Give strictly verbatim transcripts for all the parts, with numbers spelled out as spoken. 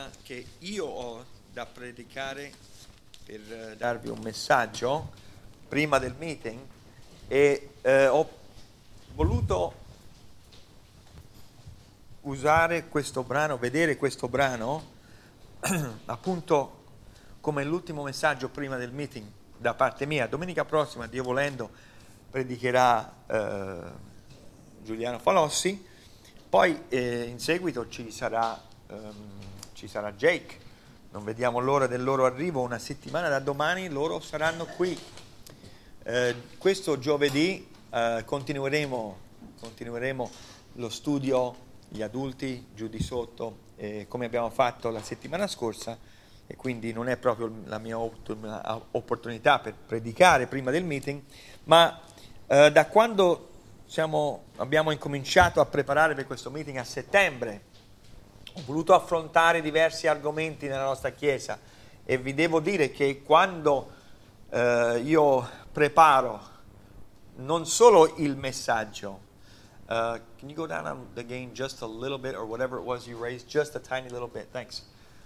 Che io ho da predicare per darvi un messaggio prima del meeting e eh, ho voluto usare questo brano, vedere questo brano appunto come l'ultimo messaggio prima del meeting da parte mia. Domenica prossima, Dio volendo, predicherà eh, Giuliano Falossi, poi eh, in seguito ci sarà ehm, ci sarà Jake, non vediamo l'ora del loro arrivo, una settimana da domani loro saranno qui. Eh, questo giovedì eh, continueremo, continueremo lo studio, gli adulti giù di sotto, eh, come abbiamo fatto la settimana scorsa, e quindi non è proprio la mia opportunità per predicare prima del meeting, ma eh, da quando siamo, abbiamo incominciato a preparare per questo meeting a settembre, ho voluto affrontare diversi argomenti nella nostra Chiesa e vi devo dire che quando eh, io preparo non solo il messaggio, uh, can you go down on the gain just a little bit or whatever it was you raised, just a tiny little bit, thanks.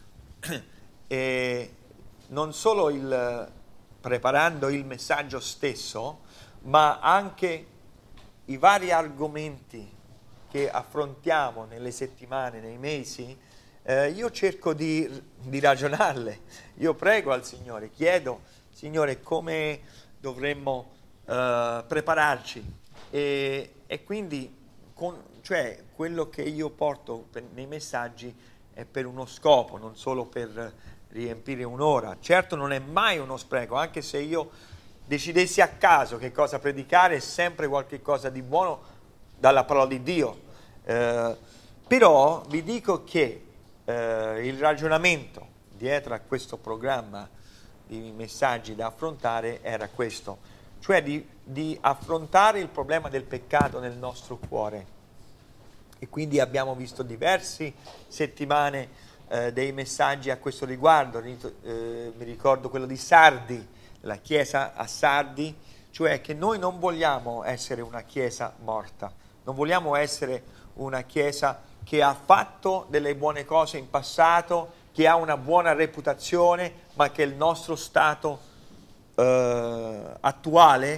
E non solo il preparando il messaggio stesso, ma anche i vari argomenti che affrontiamo nelle settimane, nei mesi, eh, io cerco di, di ragionarle. Io prego al Signore, chiedo, Signore, come dovremmo eh, prepararci. E, e quindi, con, cioè, quello che io porto per, nei messaggi è per uno scopo, non solo per riempire un'ora. Certo non è mai uno spreco, anche se io decidessi a caso che cosa predicare, è sempre qualche cosa di buono dalla parola di Dio. Eh, però vi dico che eh, il ragionamento dietro a questo programma di messaggi da affrontare era questo, cioè di, di affrontare il problema del peccato nel nostro cuore. E quindi abbiamo visto diverse settimane eh, dei messaggi a questo riguardo. Eh, mi ricordo quello di Sardi, la chiesa a Sardi, cioè che noi non vogliamo essere una chiesa morta, non vogliamo essere una chiesa che ha fatto delle buone cose in passato, che ha una buona reputazione, ma che il nostro stato eh, attuale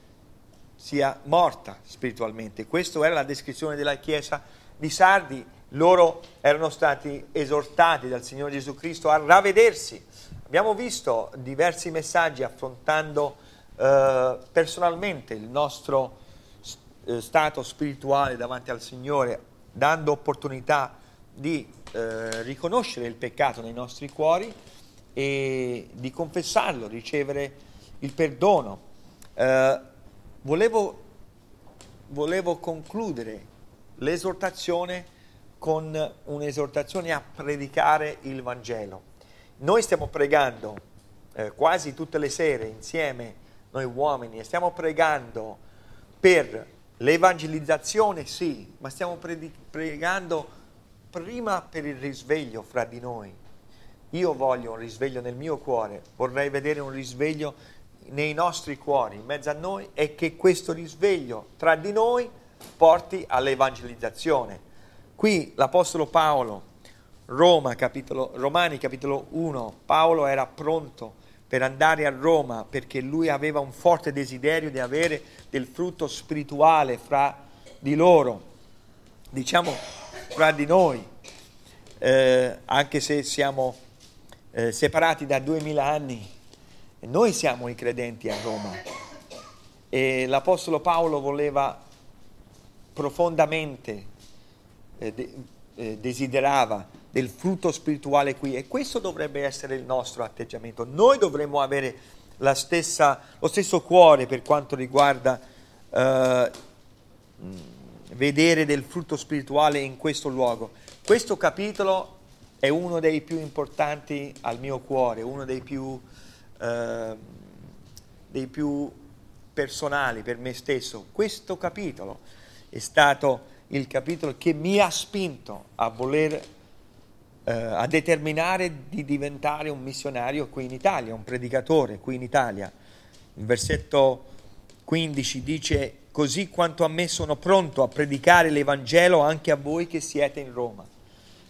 sia morta spiritualmente. Questa era la descrizione della chiesa di Sardi. Loro erano stati esortati dal Signore Gesù Cristo a ravvedersi. Abbiamo visto diversi messaggi affrontando eh, personalmente il nostro stato spirituale davanti al Signore, dando opportunità di eh, riconoscere il peccato nei nostri cuori e di confessarlo, ricevere il perdono. Eh, volevo, volevo concludere l'esortazione con un'esortazione a predicare il Vangelo. Noi stiamo pregando eh, quasi tutte le sere insieme, noi uomini, e stiamo pregando per l'evangelizzazione, sì, ma stiamo predi- pregando prima per il risveglio fra di noi. Io voglio un risveglio nel mio cuore, vorrei vedere un risveglio nei nostri cuori, in mezzo a noi, e che questo risveglio tra di noi porti all'evangelizzazione. Qui l'Apostolo Paolo, Roma, capitolo, Romani capitolo uno, Paolo era pronto per andare a Roma perché lui aveva un forte desiderio di avere del frutto spirituale fra di loro, diciamo fra di noi, eh, anche se siamo eh, separati da duemila anni, noi siamo i credenti a Roma, e l'Apostolo Paolo voleva profondamente, eh, de- eh, desiderava del frutto spirituale qui, e questo dovrebbe essere il nostro atteggiamento. Noi dovremmo avere la stessa, lo stesso cuore per quanto riguarda eh, vedere del frutto spirituale in questo luogo. Questo capitolo è uno dei più importanti al mio cuore, uno dei più, eh, dei più personali per me stesso. Questo capitolo è stato il capitolo che mi ha spinto a voler Uh, a determinare di diventare un missionario qui in Italia, un predicatore qui in Italia. Il versetto quindici dice: così quanto a me sono pronto a predicare l'Evangelo anche a voi che siete in Roma.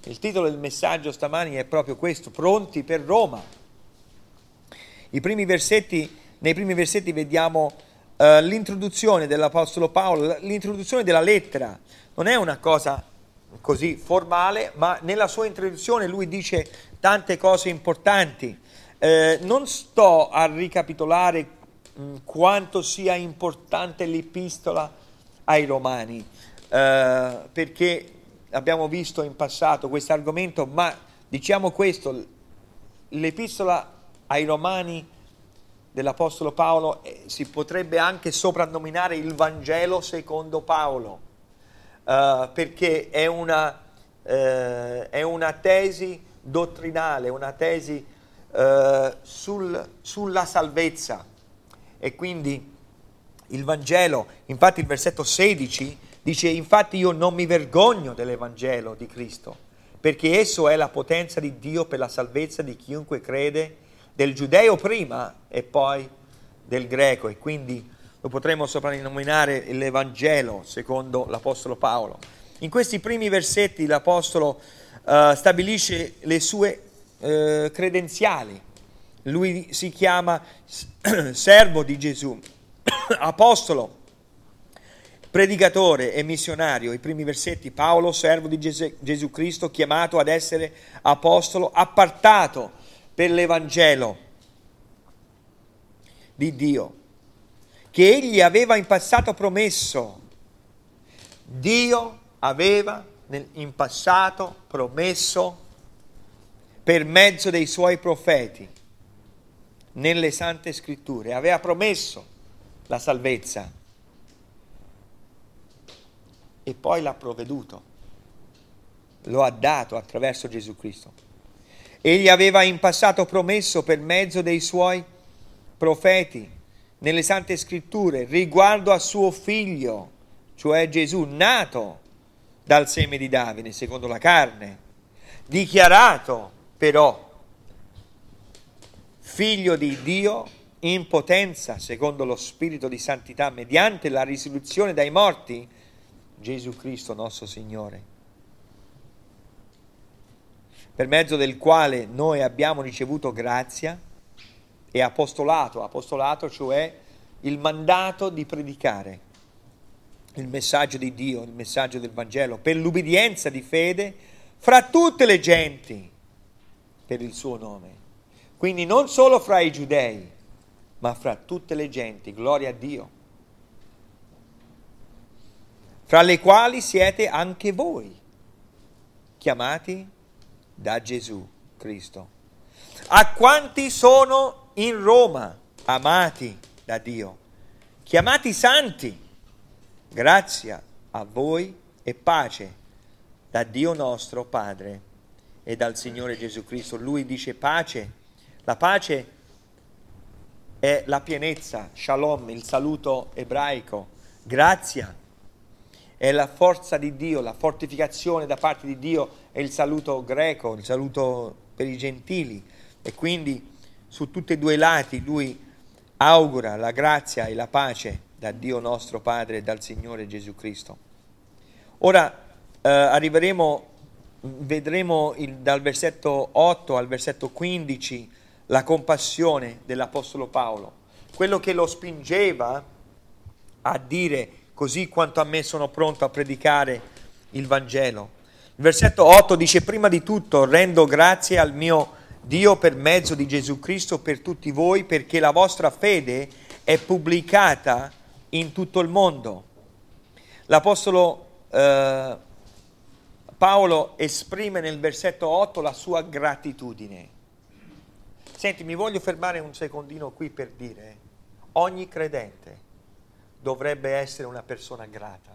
Il titolo del messaggio stamani è proprio questo, pronti per Roma. I primi versetti, nei primi versetti vediamo uh, l'introduzione dell'Apostolo Paolo, l'introduzione della lettera. Non è una cosa così formale, ma nella sua introduzione lui dice tante cose importanti. Eh, non sto a ricapitolare mh, quanto sia importante l'epistola ai Romani, eh, perché abbiamo visto in passato questo argomento, ma diciamo questo, l'epistola ai Romani dell'Apostolo Paolo eh, si potrebbe anche soprannominare il Vangelo secondo Paolo, eh, perché è una, eh, è una tesi dottrinale, una tesi eh, sul, sulla salvezza. E quindi il Vangelo, infatti il versetto sedici dice: infatti io non mi vergogno dell'Evangelo di Cristo, perché esso è la potenza di Dio per la salvezza di chiunque crede, del giudeo prima e poi del greco. E quindi lo potremmo soprannominare l'Evangelo secondo l'Apostolo Paolo. In questi primi versetti l'Apostolo uh, stabilisce le sue uh, credenziali. Lui si chiama servo di Gesù, apostolo, predicatore e missionario. I primi versetti: Paolo, servo di Ges- Gesù Cristo, chiamato ad essere apostolo, appartato per l'Evangelo di Dio, che egli aveva in passato promesso. Dio aveva nel, in passato promesso per mezzo dei suoi profeti nelle Sante Scritture, aveva promesso la salvezza e poi l'ha provveduto, lo ha dato attraverso Gesù Cristo. Egli aveva in passato promesso per mezzo dei suoi profeti nelle Sante Scritture riguardo a suo figlio, cioè Gesù, nato dal seme di Davide secondo la carne, dichiarato però figlio di Dio in potenza secondo lo spirito di santità mediante la risurrezione dai morti, Gesù Cristo nostro Signore, per mezzo del quale noi abbiamo ricevuto grazia e apostolato, apostolato cioè il mandato di predicare il messaggio di Dio, il messaggio del Vangelo, per l'ubbidienza di fede fra tutte le genti per il suo nome. Quindi non solo fra i giudei, ma fra tutte le genti, gloria a Dio, fra le quali siete anche voi, chiamati da Gesù Cristo. A quanti sono in Roma, amati da Dio, chiamati santi, grazia a voi e pace da Dio nostro Padre e dal Signore Gesù Cristo. Lui dice pace. La pace è la pienezza, shalom, il saluto ebraico. Grazia è la forza di Dio, la fortificazione da parte di Dio, è il saluto greco, il saluto per i gentili. E quindi su tutti e due i lati lui augura la grazia e la pace da Dio nostro Padre e dal Signore Gesù Cristo. Ora eh, arriveremo, vedremo il, dal versetto otto al versetto quindici la compassione dell'Apostolo Paolo, quello che lo spingeva a dire: così quanto a me sono pronto a predicare il Vangelo. Il versetto otto dice: prima di tutto rendo grazie al mio Dio per mezzo di Gesù Cristo per tutti voi, perché la vostra fede è pubblicata in tutto il mondo. L'Apostolo eh, Paolo esprime nel versetto otto la sua gratitudine. Senti, mi voglio fermare un secondino qui per dire: ogni credente dovrebbe essere una persona grata.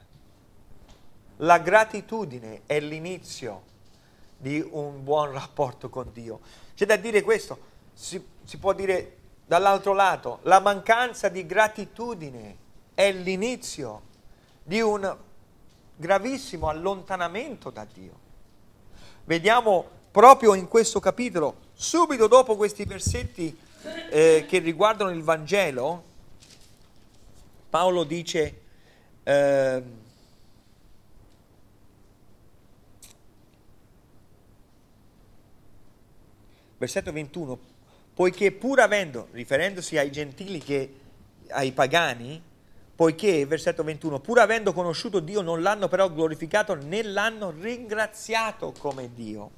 La gratitudine è l'inizio di un buon rapporto con Dio. C'è da dire questo, si, si può dire dall'altro lato, la mancanza di gratitudine è l'inizio di un gravissimo allontanamento da Dio. Vediamo proprio in questo capitolo, subito dopo questi versetti eh, che riguardano il Vangelo, Paolo dice eh, versetto ventuno, poiché pur avendo, riferendosi ai gentili che ai pagani, poiché, versetto ventuno, pur avendo conosciuto Dio non l'hanno però glorificato né l'hanno ringraziato come Dio.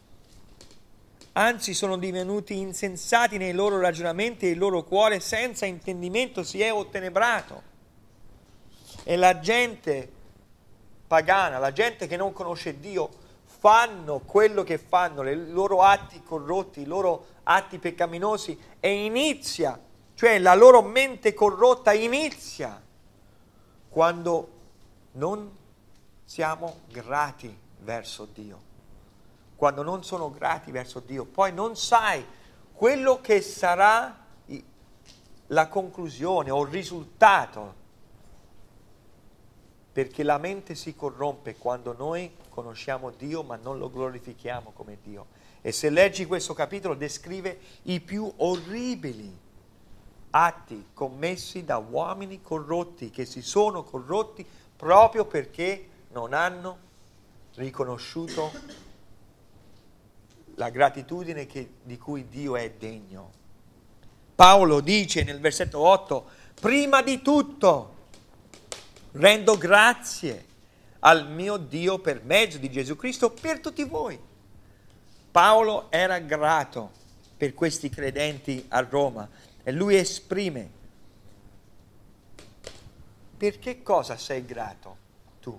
Anzi sono divenuti insensati nei loro ragionamenti e il loro cuore senza intendimento si è ottenebrato. E la gente pagana, la gente che non conosce Dio, fanno quello che fanno, i loro atti corrotti, i loro atti peccaminosi, e inizia, cioè la loro mente corrotta inizia quando non siamo grati verso Dio. Quando non sono grati verso Dio, poi non sai quello che sarà la conclusione o il risultato, perché la mente si corrompe quando noi conosciamo Dio ma non lo glorifichiamo come Dio. E se leggi questo capitolo descrive i più orribili atti commessi da uomini corrotti, che si sono corrotti proprio perché non hanno riconosciuto la gratitudine che, di cui Dio è degno. Paolo dice nel versetto otto, prima di tutto rendo grazie al mio Dio per mezzo di Gesù Cristo per tutti voi. Paolo era grato per questi credenti a Roma e lui esprime: per che cosa sei grato tu?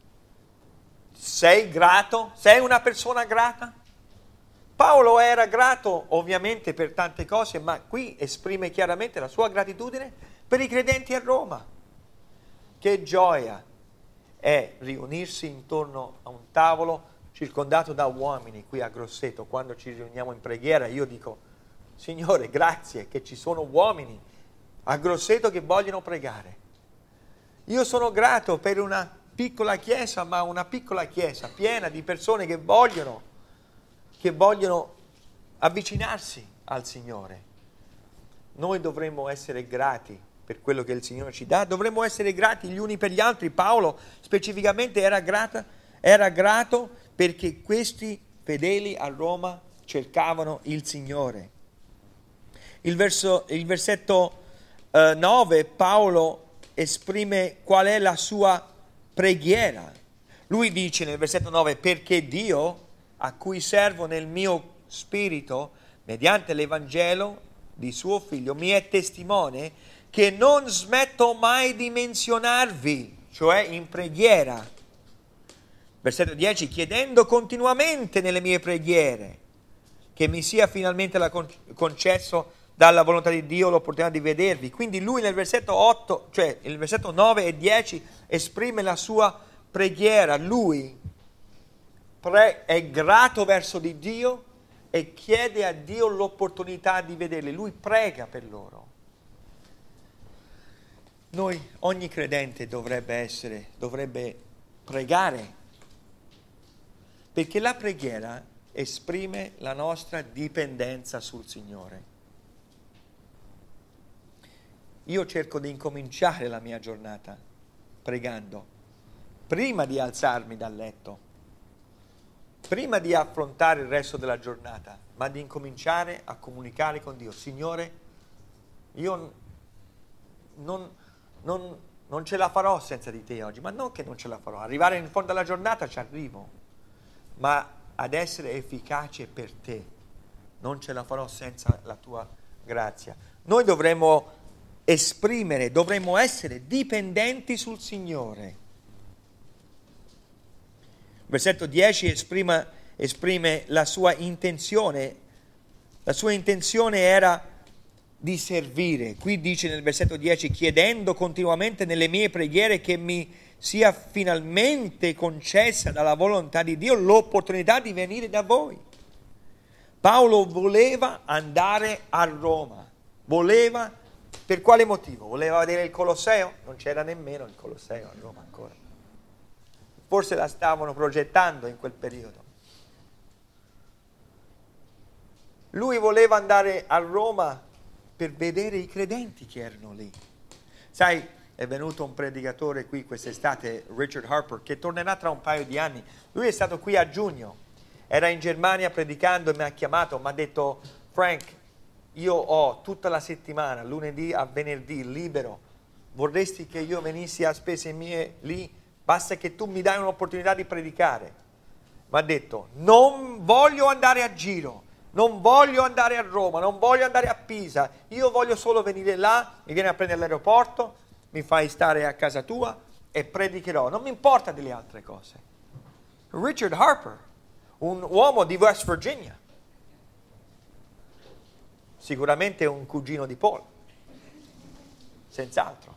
Sei grato? Sei una persona grata? Paolo era grato ovviamente per tante cose, ma qui esprime chiaramente la sua gratitudine per i credenti a Roma. Che gioia è riunirsi intorno a un tavolo circondato da uomini qui a Grosseto. Quando ci riuniamo in preghiera io dico: Signore, grazie che ci sono uomini a Grosseto che vogliono pregare. Io sono grato per una piccola chiesa, ma una piccola chiesa piena di persone che vogliono che vogliono avvicinarsi al Signore. Noi dovremmo essere grati per quello che il Signore ci dà, dovremmo essere grati gli uni per gli altri. Paolo specificamente era, grata, era grato perché questi fedeli a Roma cercavano il Signore. Il, verso, il versetto eh, nove, Paolo esprime qual è la sua preghiera. Lui dice nel versetto nove: perché Dio, a cui servo nel mio spirito, mediante l'Evangelo di suo Figlio, mi è testimone che non smetto mai di menzionarvi, cioè in preghiera. Versetto dieci, chiedendo continuamente nelle mie preghiere che mi sia finalmente la concesso dalla volontà di Dio l'opportunità di vedervi. Quindi lui nel versetto otto, cioè il versetto nove e dieci esprime la sua preghiera. Lui pre- è grato verso di Dio e chiede a Dio l'opportunità di vederli. Lui prega per loro. Noi, ogni credente dovrebbe essere, dovrebbe pregare, perché la preghiera esprime la nostra dipendenza sul Signore. Io cerco di incominciare la mia giornata pregando, prima di alzarmi dal letto, prima di affrontare il resto della giornata, ma di incominciare a comunicare con Dio. Signore, io non... Non, non ce la farò senza di te oggi, ma non che non ce la farò, arrivare in fondo alla giornata ci arrivo, ma ad essere efficace per te non ce la farò senza la tua grazia. Noi dovremmo esprimere, dovremmo essere dipendenti sul Signore. Versetto dieci esprime, esprime la sua intenzione. La sua intenzione era di servire. Qui dice nel versetto dieci: chiedendo continuamente nelle mie preghiere che mi sia finalmente concessa dalla volontà di Dio l'opportunità di venire da voi. Paolo voleva andare a Roma. Voleva, per quale motivo? Voleva vedere il Colosseo? Non c'era nemmeno il Colosseo a Roma ancora. Forse la stavano progettando in quel periodo. Lui voleva andare a Roma per vedere i credenti che erano lì. Sai, è venuto un predicatore qui quest'estate, Richard Harper, che tornerà tra un paio di anni. Lui è stato qui a giugno era in Germania predicando e mi ha chiamato, mi ha detto: Frank, io ho tutta la settimana, lunedì a venerdì, libero, vorresti che io venissi a spese mie lì? Basta che tu mi dai un'opportunità di predicare. Mi ha detto: non voglio andare a giro, non voglio andare a Roma, non voglio andare a Pisa, io voglio solo venire là, mi vieni a prendere all'aeroporto, mi fai stare a casa tua e predicherò, non mi importa delle altre cose. Richard Harper, un uomo di West Virginia, sicuramente un cugino di Paul, senz'altro.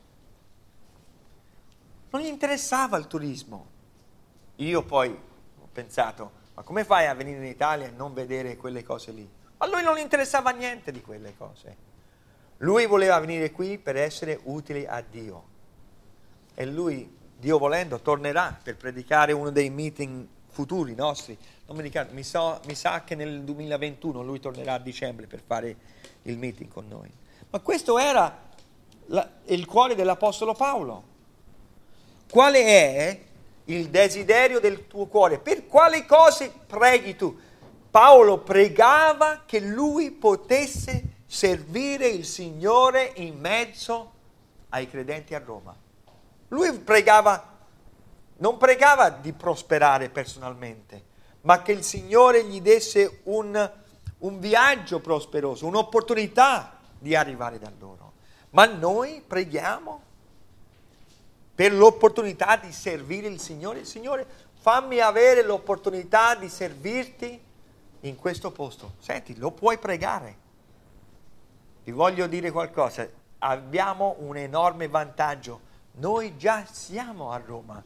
Non gli interessava il turismo. Io poi ho pensato: ma come fai a venire in Italia e non vedere quelle cose lì? A lui non gli interessava niente di quelle cose. Lui voleva venire qui per essere utile a Dio. E lui, Dio volendo, tornerà per predicare uno dei meeting futuri nostri. Non mi ricordo, mi, so, mi sa che nel duemilaventuno lui tornerà a dicembre per fare il meeting con noi. Ma questo era la, il cuore dell'Apostolo Paolo. Quale è il desiderio del tuo cuore? Per quali cose preghi tu? Paolo pregava che lui potesse servire il Signore in mezzo ai credenti a Roma. Lui pregava, non pregava di prosperare personalmente, ma che il Signore gli desse un, un viaggio prosperoso, un'opportunità di arrivare da loro. Ma noi preghiamo per l'opportunità di servire il Signore. Signore, fammi avere l'opportunità di servirti in questo posto. Senti, lo puoi pregare. Vi voglio dire qualcosa. Abbiamo un enorme vantaggio. Noi già siamo a Roma.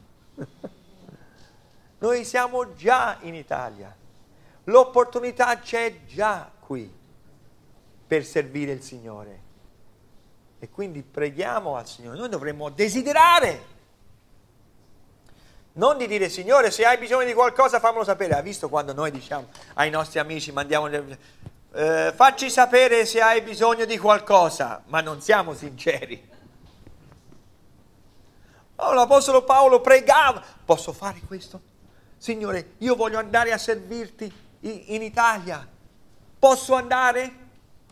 Noi siamo già in Italia. L'opportunità c'è già qui per servire il Signore. E quindi preghiamo al Signore. Noi dovremmo desiderare. Non di dire: Signore, se hai bisogno di qualcosa fammelo sapere. Ha visto quando noi diciamo ai nostri amici, mandiamo eh, facci sapere se hai bisogno di qualcosa, ma non siamo sinceri. Oh, l'Apostolo Paolo pregava: posso fare questo? Signore, io voglio andare a servirti in Italia. Posso andare?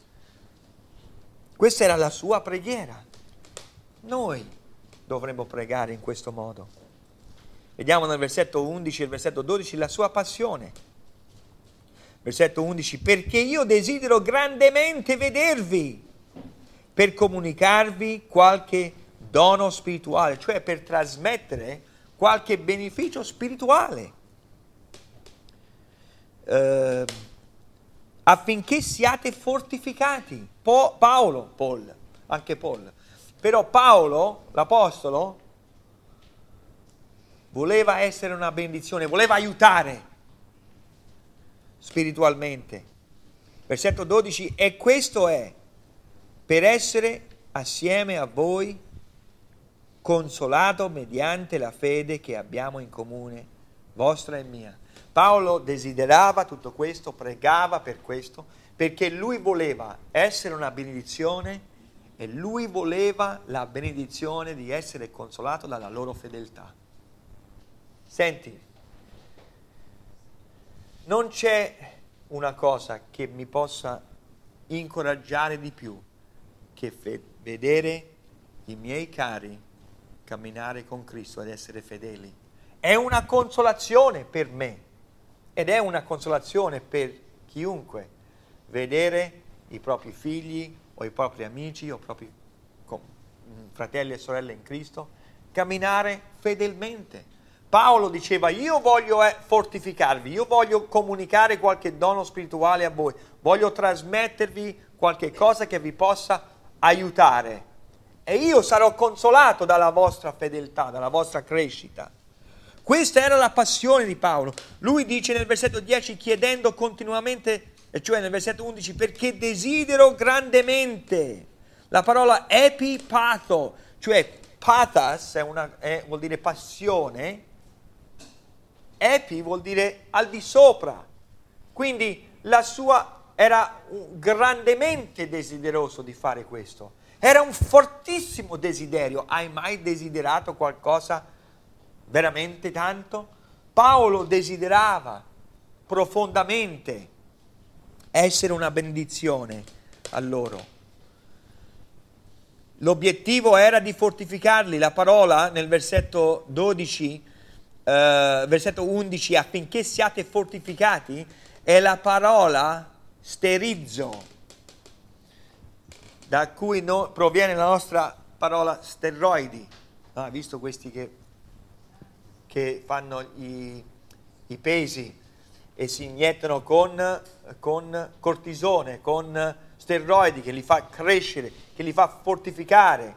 Questa era la sua preghiera. Noi dovremmo pregare in questo modo. Vediamo nel versetto undici e il versetto dodici la sua passione. Versetto undici: perché io desidero grandemente vedervi per comunicarvi qualche dono spirituale, cioè per trasmettere qualche beneficio spirituale, eh, affinché siate fortificati. Po- Paolo, Paul, anche Paul, però Paolo, l'apostolo, voleva essere una benedizione, voleva aiutare spiritualmente. Versetto dodici: e questo è per essere assieme a voi consolato mediante la fede che abbiamo in comune, vostra e mia. Paolo desiderava tutto questo, pregava per questo, perché lui voleva essere una benedizione e lui voleva la benedizione di essere consolato dalla loro fedeltà. Senti, non c'è una cosa che mi possa incoraggiare di più che fe- vedere i miei cari camminare con Cristo ed essere fedeli. È una consolazione per me ed è una consolazione per chiunque vedere i propri figli o i propri amici o i propri fratelli e sorelle in Cristo camminare fedelmente. Paolo diceva: io voglio fortificarvi, io voglio comunicare qualche dono spirituale a voi, voglio trasmettervi qualche cosa che vi possa aiutare e io sarò consolato dalla vostra fedeltà, dalla vostra crescita. Questa era la passione di Paolo. Lui dice nel versetto dieci, chiedendo continuamente, e cioè nel versetto undici, perché desidero grandemente. La parola epipatho, cioè pathos è una, è, vuol dire passione, epi vuol dire al di sopra, quindi la sua era grandemente desideroso di fare questo, era un fortissimo desiderio. Hai mai desiderato qualcosa veramente tanto? Paolo desiderava profondamente, essere una benedizione a loro. L'obiettivo era di fortificarli. La parola nel versetto dodici, eh, versetto undici, affinché siate fortificati, è la parola sterizzo, da cui no, proviene la nostra parola steroidi. Ah, visto questi che, che fanno i, i pesi e si iniettano con, con cortisone, con steroidi, che li fa crescere, che li fa fortificare.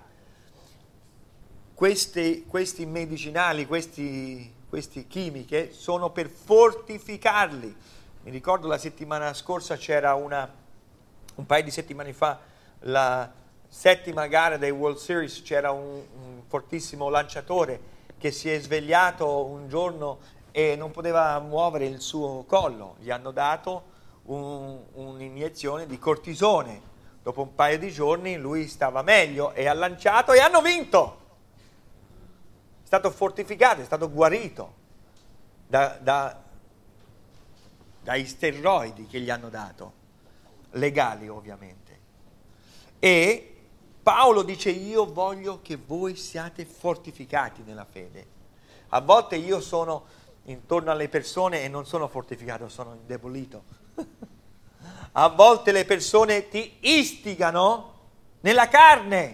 Questi, questi medicinali, questi, questi chimiche sono per fortificarli. Mi ricordo la settimana scorsa c'era una, un paio di settimane fa, la settima gara dei World Series, c'era un, un fortissimo lanciatore che si è svegliato un giorno e non poteva muovere il suo collo. Gli hanno dato un, un'iniezione di cortisone. Dopo un paio di giorni lui stava meglio e ha lanciato e hanno vinto. È stato fortificato, è stato guarito da, da, dai steroidi che gli hanno dato, legali ovviamente. E Paolo dice: io voglio che voi siate fortificati nella fede. A volte io sono intorno alle persone e non sono fortificato, sono indebolito. A volte le persone ti istigano nella carne,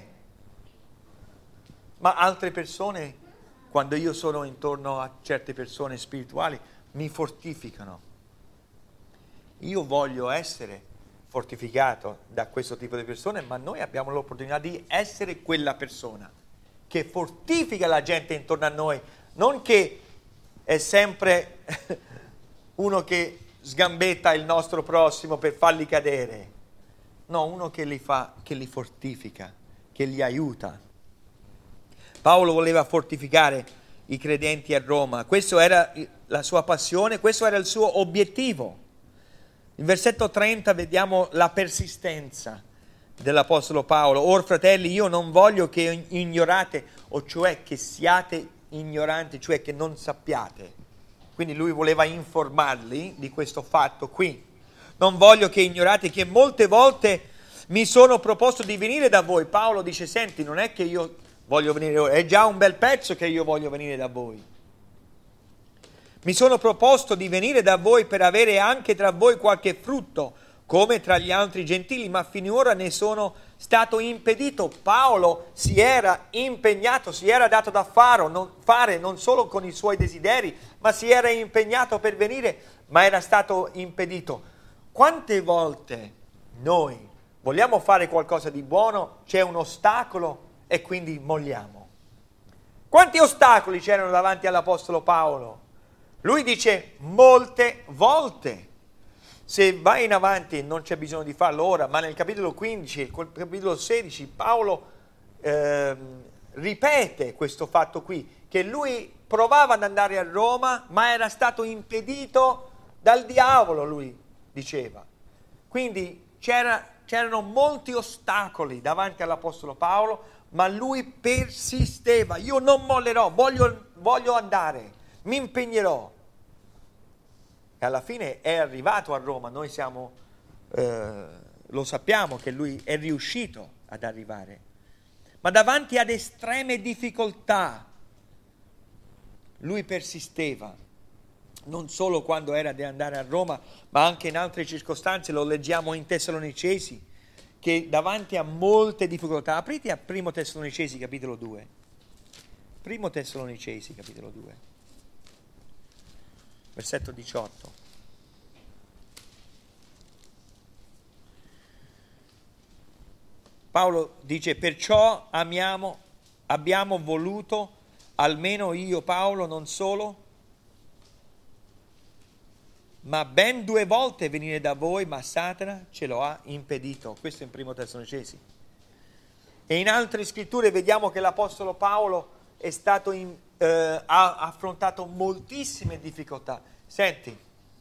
ma altre persone, quando io sono intorno a certe persone spirituali, mi fortificano. Io voglio essere fortificato da questo tipo di persone, ma noi abbiamo l'opportunità di essere quella persona che fortifica la gente intorno a noi, non che è sempre uno che sgambetta il nostro prossimo per farli cadere. No, uno che li fa, che li fortifica, che li aiuta. Paolo voleva fortificare i credenti a Roma. Questa era la sua passione, questo era il suo obiettivo. Il versetto trenta vediamo la persistenza dell'Apostolo Paolo. Or fratelli, io non voglio che ignorate, o cioè che siate ignoranti, cioè che non sappiate. Quindi lui voleva informarli di questo fatto qui. Non voglio che ignorate che molte volte mi sono proposto di venire da voi. Paolo dice: senti, non è che io voglio venire ora, è già un bel pezzo che io voglio venire da voi. Mi sono proposto di venire da voi per avere anche tra voi qualche frutto, come tra gli altri gentili, ma finora ne sono stato impedito. Paolo si era impegnato, si era dato da fare non, fare non solo con i suoi desideri, ma si era impegnato per venire, ma era stato impedito. Quante volte noi vogliamo fare qualcosa di buono, c'è un ostacolo e quindi molliamo? Quanti ostacoli c'erano davanti all'Apostolo Paolo? Lui dice molte volte. Se vai in avanti, non c'è bisogno di farlo ora, ma nel capitolo quindici, nel capitolo sedici, Paolo eh, ripete questo fatto qui, che lui provava ad andare a Roma, ma era stato impedito dal diavolo, lui diceva. Quindi c'era, c'erano molti ostacoli davanti all'Apostolo Paolo, ma lui persisteva. Io non mollerò, voglio, voglio andare, mi impegnerò. E alla fine è arrivato a Roma. Noi siamo, eh, lo sappiamo che lui è riuscito ad arrivare. Ma davanti ad estreme difficoltà, lui persisteva. Non solo quando era di andare a Roma, ma anche in altre circostanze. Lo leggiamo in Tessalonicesi, che davanti a molte difficoltà. Aprite a Primo Tessalonicesi, capitolo due. Primo Tessalonicesi, capitolo due. Versetto diciotto. Paolo dice: perciò amiamo, abbiamo voluto, almeno io Paolo, non solo, ma ben due volte venire da voi, ma Satana ce lo ha impedito. Questo in Primo Tessalonicesi. E in altre scritture vediamo che l'Apostolo Paolo è stato in, eh, ha affrontato moltissime difficoltà. Senti,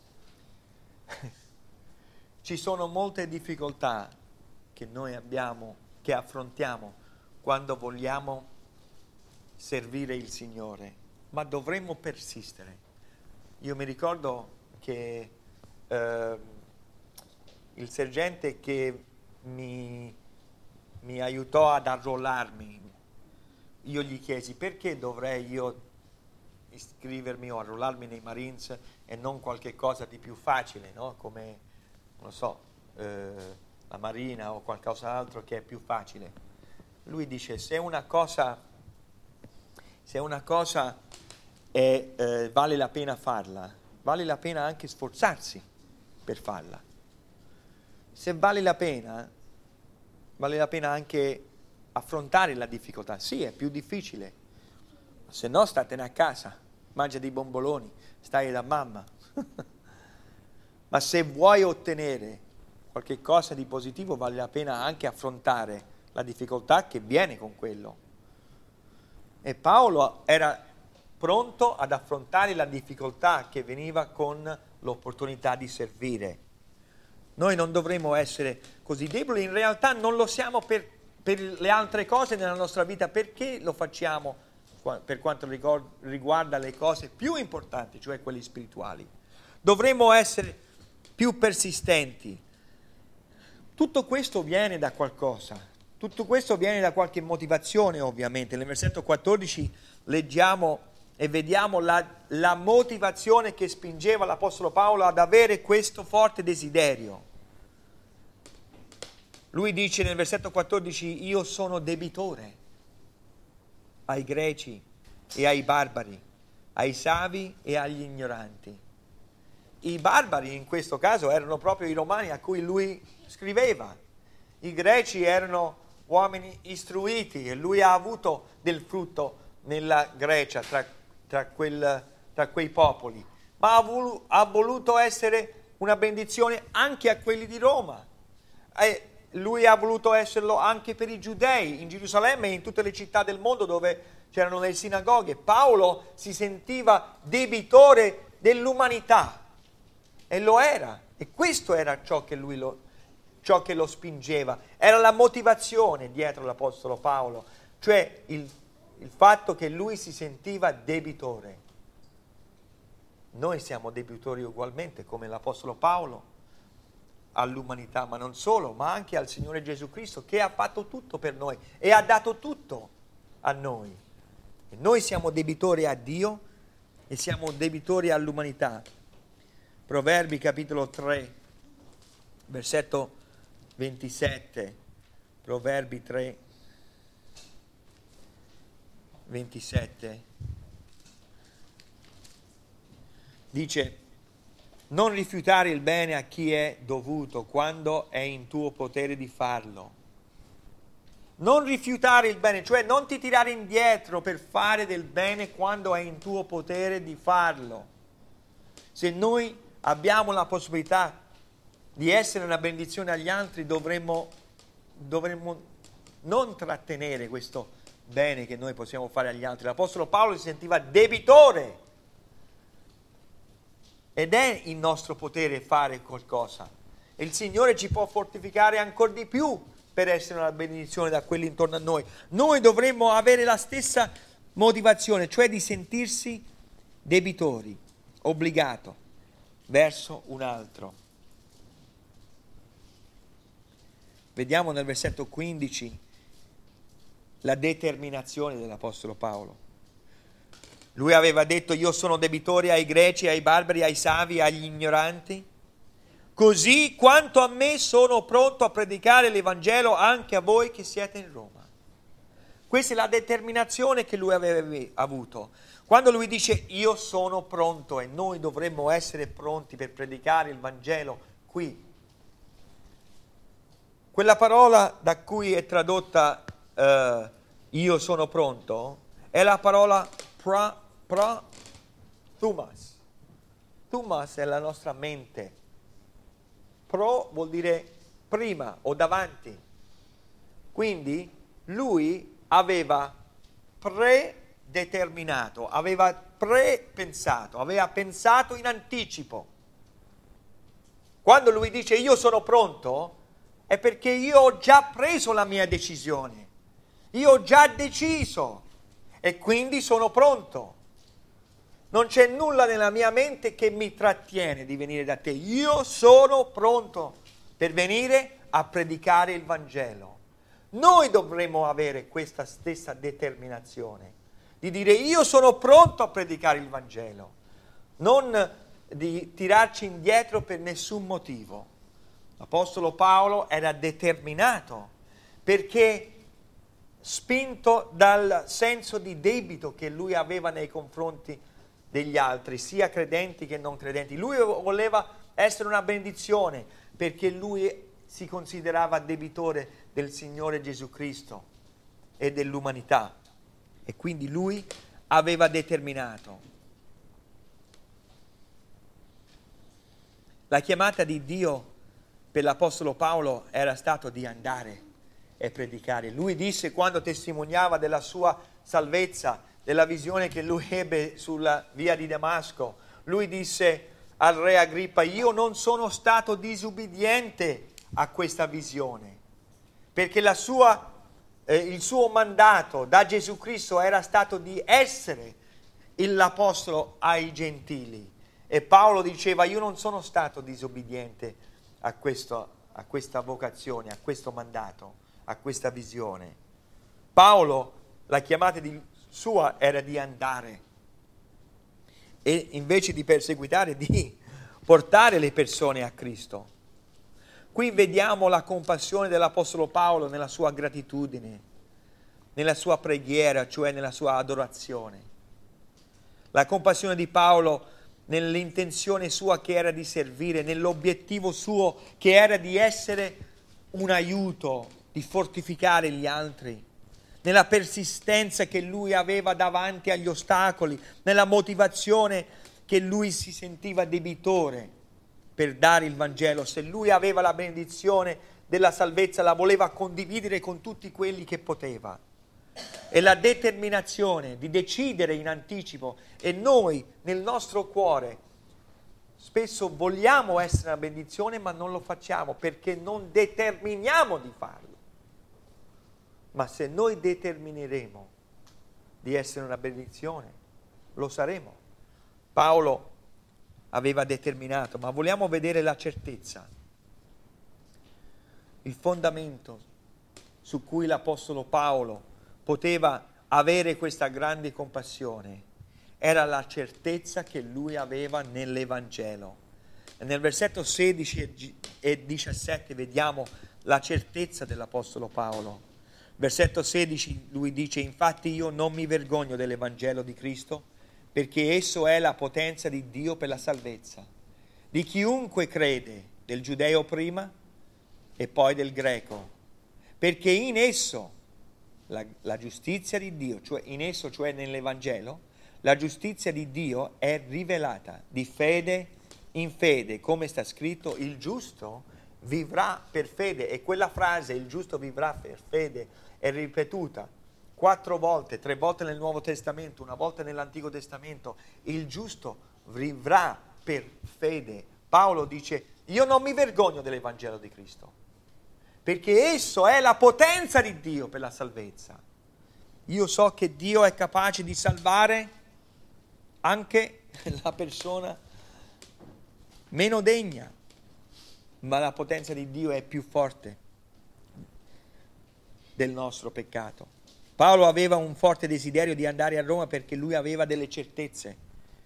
ci sono molte difficoltà che noi abbiamo, che affrontiamo quando vogliamo servire il Signore, ma dovremmo persistere. Io mi ricordo che eh, il sergente che mi, mi aiutò ad arruolarmi, io gli chiesi perché dovrei io iscrivermi o arruolarmi nei Marines e non qualche cosa di più facile, no? Come, non so, eh, la Marina o qualcos'altro che è più facile. Lui dice, se una cosa, se una cosa è, eh, vale la pena farla, vale la pena anche sforzarsi per farla. Se vale la pena, vale la pena anche affrontare la difficoltà. Sì, è più difficile, se no statene a casa, mangia dei bomboloni, stai da mamma. Ma se vuoi ottenere qualche cosa di positivo, vale la pena anche affrontare la difficoltà che viene con quello. E Paolo era pronto ad affrontare la difficoltà che veniva con l'opportunità di servire. Noi non dovremmo essere così deboli, in realtà non lo siamo per, per le altre cose nella nostra vita. Perché lo facciamo per quanto riguarda le cose più importanti, cioè quelle spirituali? Dovremmo essere più persistenti. Tutto questo viene da qualcosa, tutto questo viene da qualche motivazione, ovviamente. Nel versetto quattordici leggiamo e vediamo la, la motivazione che spingeva l'Apostolo Paolo ad avere questo forte desiderio. Lui dice nel versetto quattordici, io sono debitore ai greci e ai barbari, ai savi e agli ignoranti. I barbari in questo caso erano proprio i romani a cui lui scriveva. I greci erano uomini istruiti e lui ha avuto del frutto nella Grecia tra, tra, quel, tra quei popoli, ma ha, volu, ha voluto essere una benedizione anche a quelli di Roma. E lui ha voluto esserlo anche per i giudei in Gerusalemme e in tutte le città del mondo dove c'erano le sinagoghe. Paolo si sentiva debitore dell'umanità e lo era, e questo era ciò che lui lo, ciò che lo spingeva, era la motivazione dietro l'Apostolo Paolo, cioè il, il fatto che lui si sentiva debitore. Noi siamo debitori ugualmente come l'Apostolo Paolo all'umanità, ma non solo, ma anche al Signore Gesù Cristo, che ha fatto tutto per noi e ha dato tutto a noi. E noi siamo debitori a Dio e siamo debitori all'umanità. Proverbi capitolo tre, versetto ventisette. Proverbi tre, ventisette. Dice: non rifiutare il bene a chi è dovuto quando è in tuo potere di farlo. Non rifiutare il bene, cioè non ti tirare indietro per fare del bene quando è in tuo potere di farlo. Se noi abbiamo la possibilità di essere una benedizione agli altri, dovremmo, dovremmo non trattenere questo bene che noi possiamo fare agli altri. L'Apostolo Paolo si sentiva debitore. Ed è il nostro potere fare qualcosa. E il Signore ci può fortificare ancora di più per essere una benedizione da quelli intorno a noi. Noi dovremmo avere la stessa motivazione, cioè di sentirsi debitori, obbligato verso un altro. Vediamo nel versetto quindici la determinazione dell'Apostolo Paolo. Lui aveva detto: io sono debitore ai greci, ai barbari, ai savi, agli ignoranti. Così quanto a me sono pronto a predicare l'Evangelo anche a voi che siete in Roma. Questa è la determinazione che lui aveva avuto. Quando lui dice io sono pronto, e noi dovremmo essere pronti per predicare il Vangelo qui. Quella parola da cui è tradotta uh, io sono pronto è la parola pra, pra thumas. Thumas è la nostra mente. Pro vuol dire prima o davanti. Quindi lui aveva predeterminato, aveva prepensato, aveva pensato in anticipo. Quando lui dice io sono pronto, è perché io ho già preso la mia decisione. Io ho già deciso e quindi sono pronto. Non c'è nulla nella mia mente che mi trattiene di venire da te. Io sono pronto per venire a predicare il Vangelo. Noi dovremmo avere questa stessa determinazione di dire io sono pronto a predicare il Vangelo, non di tirarci indietro per nessun motivo. L'Apostolo Paolo era determinato perché spinto dal senso di debito che lui aveva nei confronti degli altri, sia credenti che non credenti. Lui voleva essere una benedizione perché lui si considerava debitore del Signore Gesù Cristo e dell'umanità. E quindi lui aveva determinato. La chiamata di Dio per l'Apostolo Paolo era stato di andare e predicare. Lui disse quando testimoniava della sua salvezza, della visione che lui ebbe sulla via di Damasco, lui disse al re Agrippa, io non sono stato disubbidiente a questa visione, perché la sua, eh, il suo mandato da Gesù Cristo era stato di essere l'apostolo ai gentili. E Paolo diceva, io non sono stato disobbediente a, questo, a questa vocazione, a questo mandato, a questa visione. Paolo, la chiamata di, sua era di andare e invece di perseguitare, di portare le persone a Cristo. Qui vediamo la compassione dell'Apostolo Paolo nella sua gratitudine, nella sua preghiera, cioè nella sua adorazione. La compassione di Paolo nell'intenzione sua che era di servire, nell'obiettivo suo che era di essere un aiuto, di fortificare gli altri, nella persistenza che lui aveva davanti agli ostacoli, nella motivazione che lui si sentiva debitore per dare il Vangelo. Se lui aveva la benedizione della salvezza, la voleva condividere con tutti quelli che poteva. E la determinazione di decidere in anticipo, e noi nel nostro cuore spesso vogliamo essere una benedizione ma non lo facciamo perché non determiniamo di farlo. Ma se noi determineremo di essere una benedizione, lo saremo. Paolo aveva determinato, ma vogliamo vedere la certezza, il fondamento su cui l'Apostolo Paolo poteva avere questa grande compassione, era la certezza che lui aveva nell'Evangelo. E nel versetto sedici e diciassette vediamo la certezza dell'Apostolo Paolo. Versetto sedici lui dice, infatti io non mi vergogno dell'Evangelo di Cristo, perché esso è la potenza di Dio per la salvezza, di chiunque crede, del giudeo prima e poi del greco, perché in esso La, la giustizia di Dio, cioè in esso, cioè nell'Evangelo, la giustizia di Dio è rivelata di fede in fede, come sta scritto, il giusto vivrà per fede. E quella frase, il giusto vivrà per fede, è ripetuta quattro volte, tre volte nel Nuovo Testamento, una volta nell'Antico Testamento. Il giusto vivrà per fede. Paolo dice, io non mi vergogno dell'Evangelo di Cristo, perché esso è la potenza di Dio per la salvezza. Io so che Dio è capace di salvare anche la persona meno degna, ma la potenza di Dio è più forte del nostro peccato. Paolo aveva un forte desiderio di andare a Roma perché lui aveva delle certezze.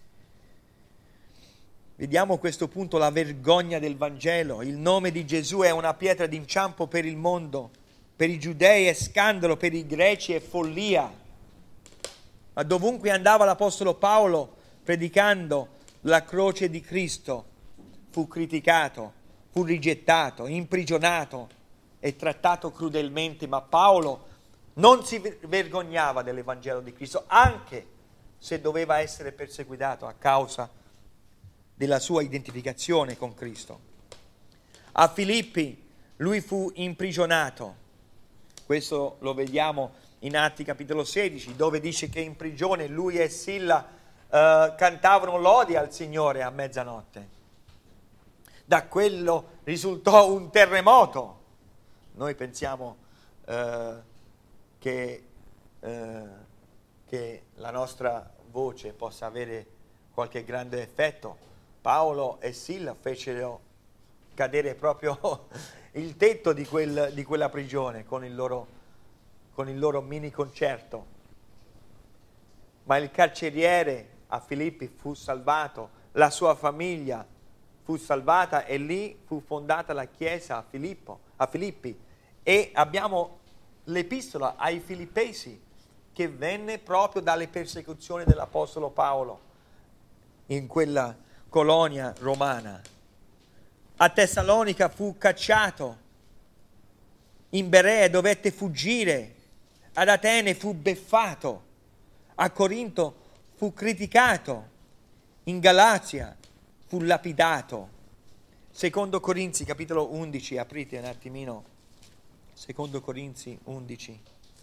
Vediamo a questo punto la vergogna del Vangelo. Il nome di Gesù è una pietra d'inciampo per il mondo, per i giudei è scandalo, per i greci è follia. Ma dovunque andava l'Apostolo Paolo predicando la croce di Cristo, fu criticato, fu rigettato, imprigionato e trattato crudelmente. Ma Paolo non si vergognava dell'Evangelo di Cristo, anche se doveva essere perseguitato a causa della sua identificazione con Cristo. A Filippi lui fu imprigionato. Questo lo vediamo in Atti capitolo sedici, dove dice che in prigione lui e Silla eh, cantavano lodi al Signore a mezzanotte. Da quello risultò un terremoto. Noi pensiamo eh, che, eh, che la nostra voce possa avere qualche grande effetto. Paolo e Silla fecero cadere proprio il tetto di, quel, di quella prigione con il loro, con il loro mini concerto. Ma il carceriere a Filippi fu salvato, la sua famiglia fu salvata e lì fu fondata la chiesa a, Filippo, a Filippi. E abbiamo l'epistola ai Filippesi che venne proprio dalle persecuzioni dell'Apostolo Paolo in quella colonia romana. A Tessalonica fu cacciato, in Berea dovette fuggire, ad Atene fu beffato, a Corinto fu criticato, in Galazia fu lapidato. Secondo Corinzi, capitolo undici, aprite un attimino, Secondo Corinzi undici.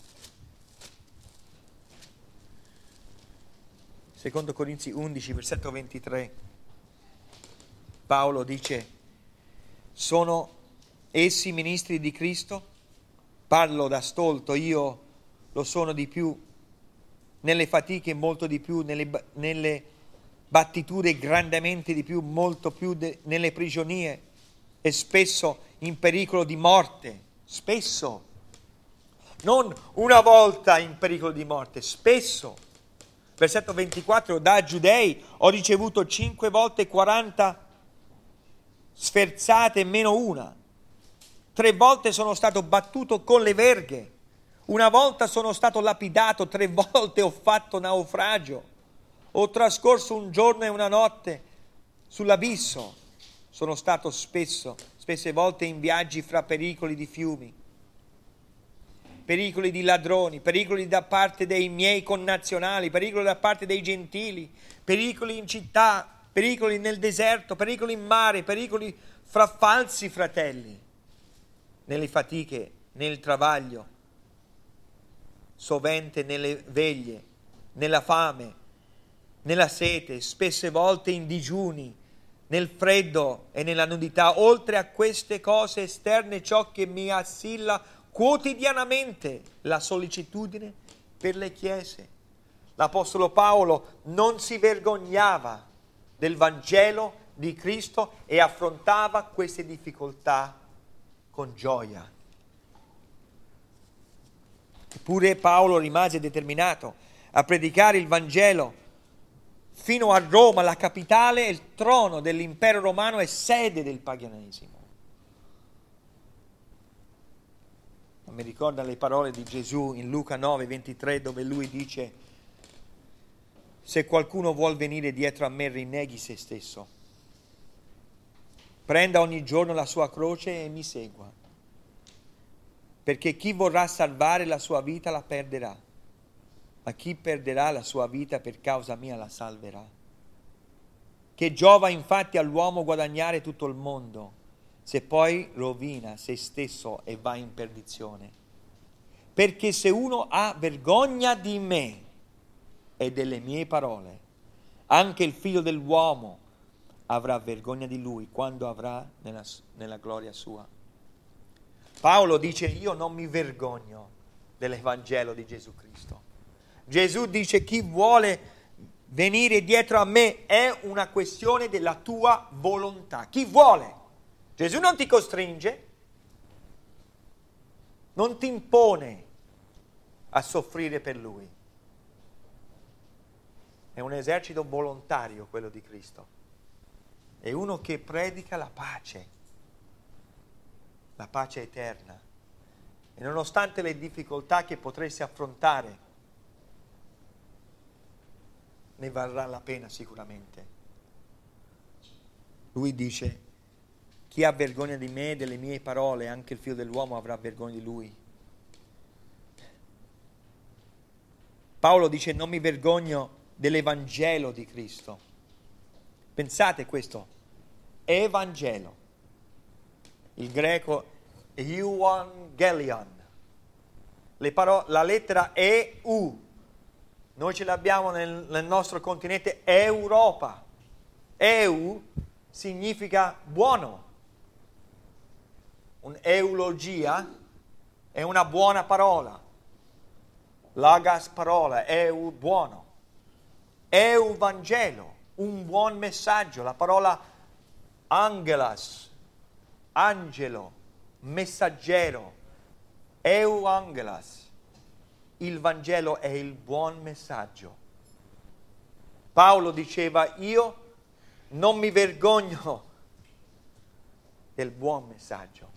Secondo Corinzi undici, versetto ventitré, Paolo dice: sono essi ministri di Cristo? Parlo da stolto, io lo sono di più, nelle fatiche molto di più, nelle, nelle battiture grandemente di più, molto più de, nelle prigionie e spesso in pericolo di morte, spesso, non una volta in pericolo di morte, spesso. Versetto ventiquattro, da giudei ho ricevuto cinque volte quaranta sferzate meno una. Tre volte sono stato battuto con le verghe. Una volta sono stato lapidato, tre volte ho fatto naufragio. Ho trascorso un giorno e una notte sull'abisso. Sono stato spesso, spesse volte in viaggi fra pericoli di fiumi, pericoli di ladroni, pericoli da parte dei miei connazionali, pericoli da parte dei gentili, pericoli in città, pericoli nel deserto, pericoli in mare, pericoli fra falsi fratelli, nelle fatiche, nel travaglio, sovente nelle veglie, nella fame, nella sete, spesse volte in digiuni, nel freddo e nella nudità. Oltre a queste cose esterne, ciò che mi assilla quotidianamente, la sollecitudine per le chiese. L'Apostolo Paolo non si vergognava del Vangelo di Cristo e affrontava queste difficoltà con gioia. Eppure Paolo rimase determinato a predicare il Vangelo fino a Roma, la capitale e il trono dell'impero romano e sede del paganesimo. Mi ricorda le parole di Gesù in Luca nove ventitré, dove lui dice: se qualcuno vuol venire dietro a me, rinneghi se stesso, prenda ogni giorno la sua croce e mi segua, perché chi vorrà salvare la sua vita la perderà, ma chi perderà la sua vita per causa mia la salverà. Che giova infatti all'uomo guadagnare tutto il mondo, se poi rovina se stesso e va in perdizione? Perché se uno ha vergogna di me e delle mie parole, anche il figlio dell'uomo avrà vergogna di lui quando avrà nella, nella gloria sua. Paolo dice: io non mi vergogno dell'Evangelo di Gesù Cristo. Gesù dice: chi vuole venire dietro a me è una questione della tua volontà. Chi vuole? Gesù non ti costringe, non ti impone a soffrire per Lui. È un esercito volontario quello di Cristo. È uno che predica la pace, la pace eterna. E nonostante le difficoltà che potresti affrontare, ne varrà la pena sicuramente. Lui dice: chi ha vergogna di me e delle mie parole, anche il figlio dell'uomo avrà vergogna di lui. Paolo dice: non mi vergogno dell'Evangelo di Cristo. Pensate questo, Evangelo. Il greco Euangelion. Le parole, la lettera E U. Noi ce l'abbiamo nel, nel nostro continente Europa. E U significa buono. Un'eulogia è una buona parola. Lagas parola, eu buono. Evangelo un buon messaggio. La parola angelas, angelo, messaggero, euangelas. Il Vangelo è il buon messaggio. Paolo diceva: io non mi vergogno del buon messaggio.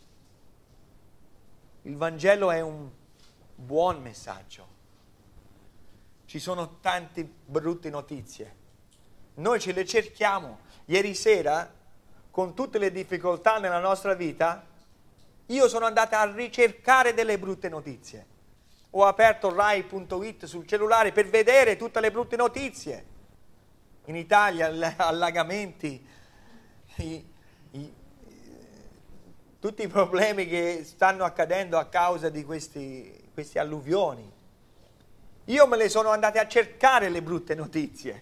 Il Vangelo è un buon messaggio. Ci sono tante brutte notizie. Noi ce le cerchiamo. Ieri sera, con tutte le difficoltà nella nostra vita, io sono andata a ricercare delle brutte notizie. Ho aperto rai punto it sul cellulare per vedere tutte le brutte notizie. In Italia, allagamenti, i, i, tutti i problemi che stanno accadendo a causa di questi, queste alluvioni. Io me le sono andate a cercare le brutte notizie.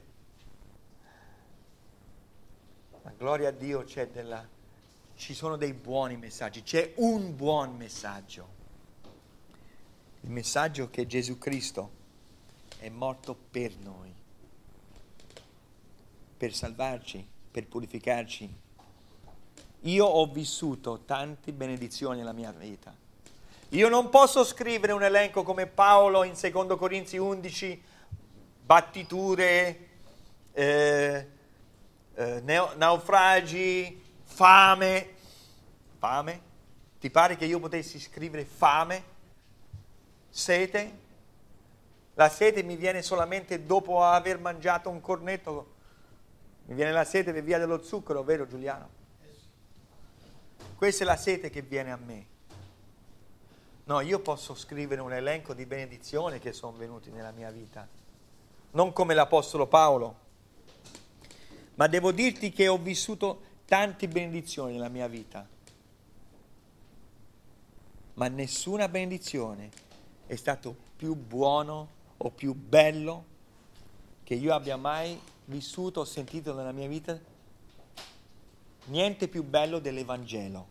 Ma gloria a Dio, c'è della, ci sono dei buoni messaggi, c'è un buon messaggio. Il messaggio che Gesù Cristo è morto per noi, per salvarci, per purificarci. Io ho vissuto tante benedizioni nella mia vita. Io non posso scrivere un elenco come Paolo in secondo Corinzi undici, battiture, eh, eh, naufragi, fame. Fame? Ti pare che io potessi scrivere fame? Sete? La sete mi viene solamente dopo aver mangiato un cornetto. Mi viene la sete per via dello zucchero, vero Giuliano? Questa è la sete che viene a me. No, io posso scrivere un elenco di benedizioni che sono venuti nella mia vita. Non come l'Apostolo Paolo. Ma devo dirti che ho vissuto tante benedizioni nella mia vita. Ma nessuna benedizione è stato più buono o più bello che io abbia mai vissuto o sentito nella mia vita. Niente più bello dell'Evangelo.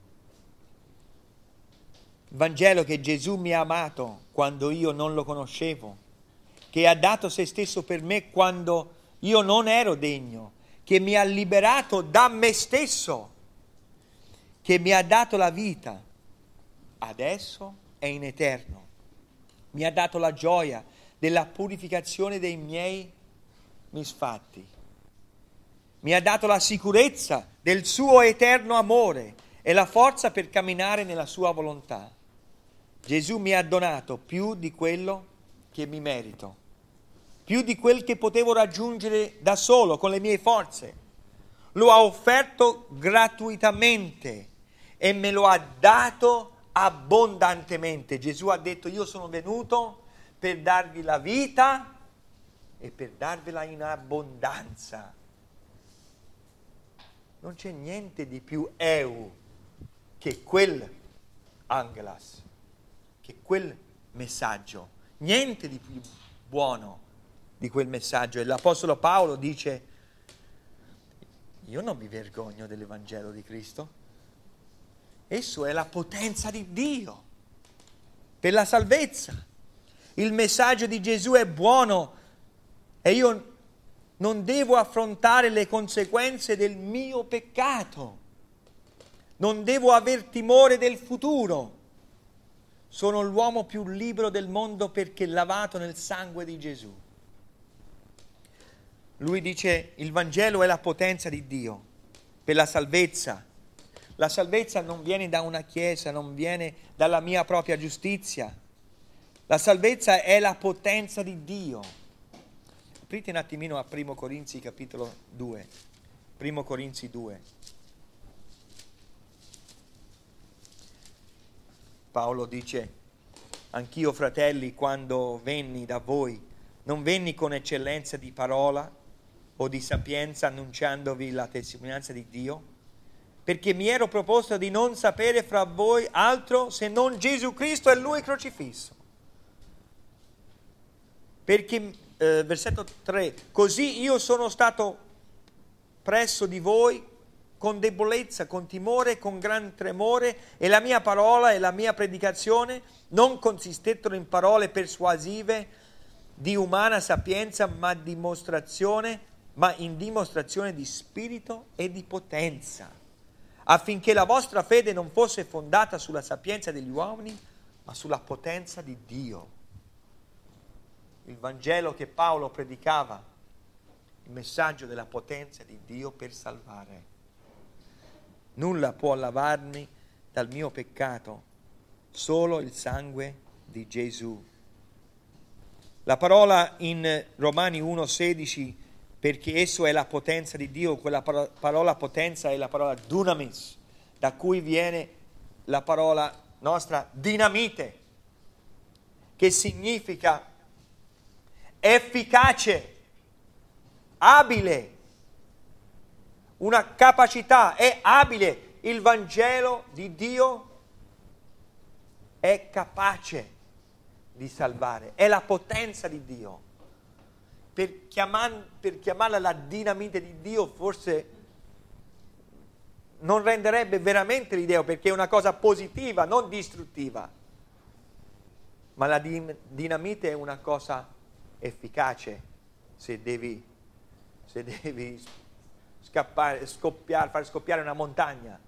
Il Vangelo che Gesù mi ha amato quando io non lo conoscevo, che ha dato se stesso per me quando io non ero degno, che mi ha liberato da me stesso, che mi ha dato la vita, adesso e in eterno. Mi ha dato la gioia della purificazione dei miei misfatti. Mi ha dato la sicurezza del suo eterno amore e la forza per camminare nella sua volontà. Gesù mi ha donato più di quello che mi merito, più di quel che potevo raggiungere da solo con le mie forze. Lo ha offerto gratuitamente e me lo ha dato abbondantemente. Gesù ha detto: io sono venuto per darvi la vita e per darvela in abbondanza. Non c'è niente di più eu che quel angelas, che quel messaggio. Niente di più buono di quel messaggio. E l'Apostolo Paolo dice: io non mi vergogno dell'Evangelo di Cristo. Esso è la potenza di Dio per la salvezza. Il messaggio di Gesù è buono e io non devo affrontare le conseguenze del mio peccato. Non devo aver timore del futuro. Sono l'uomo più libero del mondo perché lavato nel sangue di Gesù. Lui dice: il Vangelo è la potenza di Dio per la salvezza. La salvezza non viene da una chiesa, non viene dalla mia propria giustizia. La salvezza è la potenza di Dio. Aprite un attimino a Primo Corinzi capitolo due. Primo Corinzi due. Paolo dice: anch'io, fratelli, quando venni da voi, non venni con eccellenza di parola o di sapienza annunciandovi la testimonianza di Dio, perché mi ero proposto di non sapere fra voi altro se non Gesù Cristo e Lui crocifisso. Perché, eh, versetto tre, così io sono stato presso di voi con debolezza, con timore, con gran tremore, e la mia parola e la mia predicazione non consistettero in parole persuasive di umana sapienza, ma dimostrazione ma in dimostrazione di spirito e di potenza, affinché la vostra fede non fosse fondata sulla sapienza degli uomini, ma sulla potenza di Dio. Il Vangelo che Paolo predicava, il messaggio della potenza di Dio per salvare. Nulla può lavarmi dal mio peccato, solo il sangue di Gesù. La parola in Romani uno sedici, perché esso è la potenza di Dio, quella parola potenza è la parola dunamis, da cui viene la parola nostra dinamite, che significa efficace, abile, una capacità, è abile. Il Vangelo di Dio è capace di salvare, è la potenza di Dio. Per, chiamar, per chiamarla la dinamite di Dio forse non renderebbe veramente l'idea, perché è una cosa positiva, non distruttiva. Ma la dinamite è una cosa efficace se devi, se devi scappare, scoppiare, far scoppiare una montagna.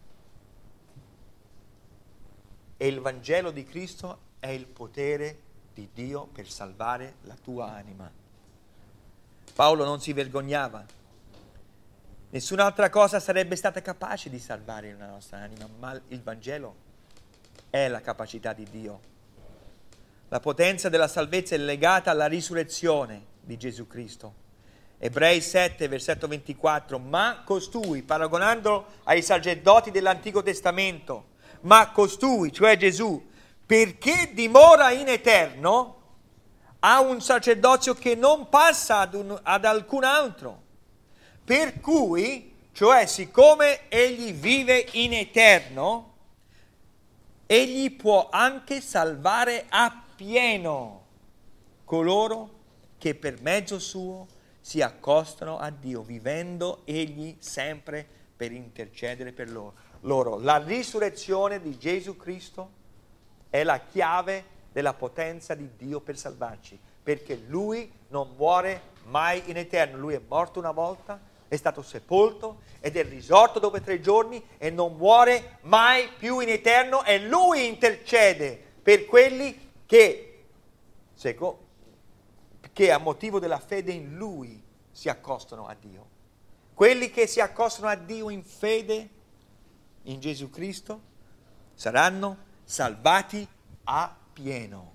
E il Vangelo di Cristo è il potere di Dio per salvare la tua anima. Paolo non si vergognava. Nessun'altra cosa sarebbe stata capace di salvare la nostra anima, ma il Vangelo è la capacità di Dio. La potenza della salvezza è legata alla risurrezione di Gesù Cristo. Ebrei sette, versetto ventiquattro, ma costui, paragonandolo ai sacerdoti dell'Antico Testamento, ma costui, cioè Gesù, perché dimora in eterno, ha un sacerdozio che non passa ad, un, ad alcun altro. Per cui, cioè siccome egli vive in eterno, egli può anche salvare appieno coloro che per mezzo suo si accostano a Dio, vivendo egli sempre per intercedere per loro. loro. La risurrezione di Gesù Cristo è la chiave della potenza di Dio per salvarci, perché Lui non muore mai in eterno. Lui è morto una volta, è stato sepolto ed è risorto dopo tre giorni e non muore mai più in eterno, e Lui intercede per quelli che, seco, che a motivo della fede in Lui si accostano a Dio. Quelli che si accostano a Dio in fede in Gesù Cristo saranno salvati a pieno.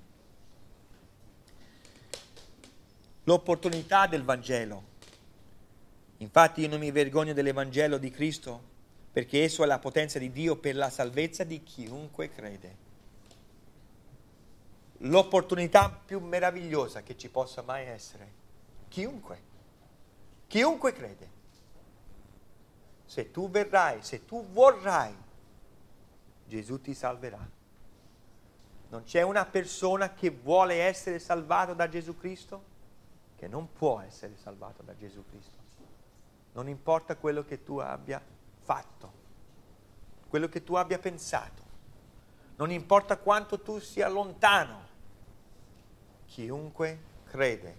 L'opportunità del Vangelo. Infatti io non mi vergogno dell'Evangelo di Cristo, perché esso è la potenza di Dio per la salvezza di chiunque crede. L'opportunità più meravigliosa che ci possa mai essere. Chiunque. Chiunque crede. Se tu verrai, se tu vorrai, Gesù ti salverà. Non c'è una persona che vuole essere salvato da Gesù Cristo che non può essere salvato da Gesù Cristo. Non importa quello che tu abbia fatto, quello che tu abbia pensato, non importa quanto tu sia lontano, chiunque crede.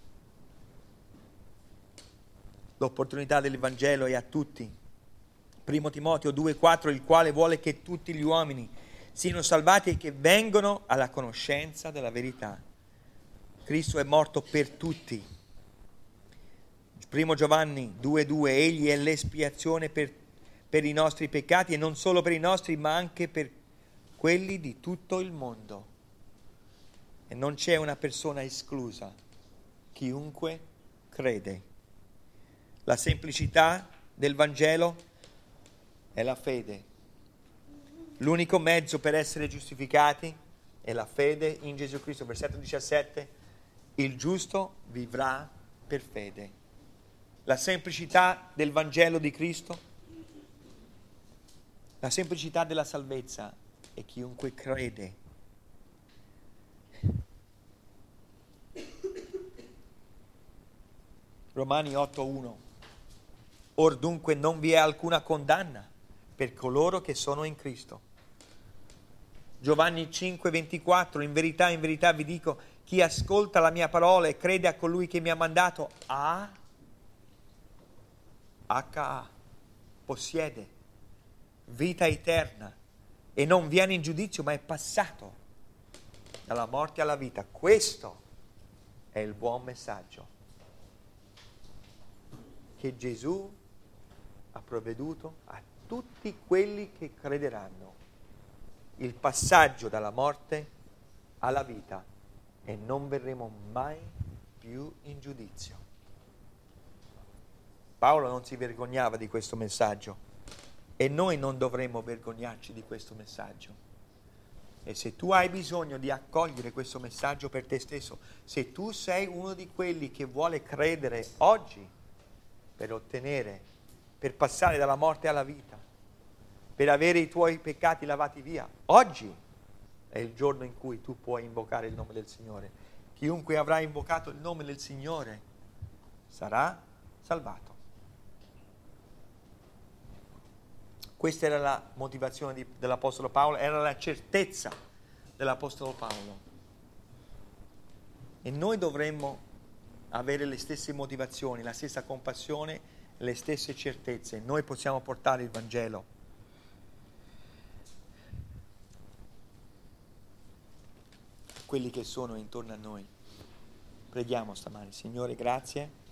L'opportunità del Vangelo è a tutti. Primo Timoteo due quattro, il quale vuole che tutti gli uomini siano salvati e che vengano alla conoscenza della verità. Cristo è morto per tutti. Primo Giovanni due due, egli è l'espiazione per, per i nostri peccati, e non solo per i nostri, ma anche per quelli di tutto il mondo. E non c'è una persona esclusa. Chiunque crede. La semplicità del Vangelo è la fede. L'unico mezzo per essere giustificati è la fede in Gesù Cristo. Versetto diciassette, il giusto vivrà per fede. La semplicità del Vangelo di Cristo, la semplicità della salvezza è chiunque crede. Romani otto uno, or dunque non vi è alcuna condanna per coloro che sono in Cristo. Giovanni cinque ventiquattro, in verità, in verità vi dico, chi ascolta la mia parola e crede a colui che mi ha mandato ha acca a, possiede vita eterna e non viene in giudizio, ma è passato dalla morte alla vita. Questo è il buon messaggio che Gesù ha provveduto a tutti quelli che crederanno. Il passaggio dalla morte alla vita, e non verremo mai più in giudizio. Paolo non si vergognava di questo messaggio e noi non dovremmo vergognarci di questo messaggio. E se tu hai bisogno di accogliere questo messaggio per te stesso, se tu sei uno di quelli che vuole credere oggi per ottenere, per passare dalla morte alla vita, per avere i tuoi peccati lavati via, oggi è il giorno in cui tu puoi invocare il nome del Signore. Chiunque avrà invocato il nome del Signore sarà salvato. Questa era la motivazione di, dell'Apostolo Paolo, era la certezza dell'Apostolo Paolo. E noi dovremmo avere le stesse motivazioni, la stessa compassione, le stesse certezze. Noi possiamo portare il Vangelo. Quelli che sono intorno a noi. Preghiamo stamani. Signore, grazie